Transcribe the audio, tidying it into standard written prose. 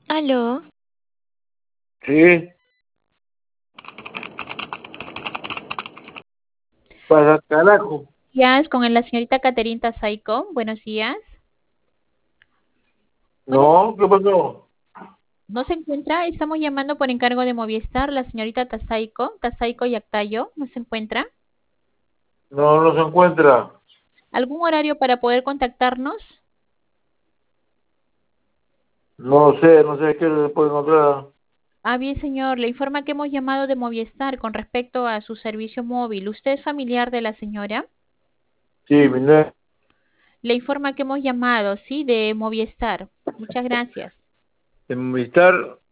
Aló, Sí, para carajo. días con la señorita Caterina Tasaico. Buenos días. Bueno, No, ¿qué pasó? ¿no se encuentra? Estamos llamando por encargo de Movistar, la señorita Tasaico Yactayo. ¿No se encuentra? No, no se encuentra. ¿Algún horario para poder contactarnos? No sé qué se puede encontrar. Ah, bien, señor. Le informa que hemos llamado de Movistar con respecto a su servicio móvil. ¿Usted es familiar de la señora? Sí, vine Le informa que hemos llamado, sí, de Movistar. Muchas gracias. en Movistar.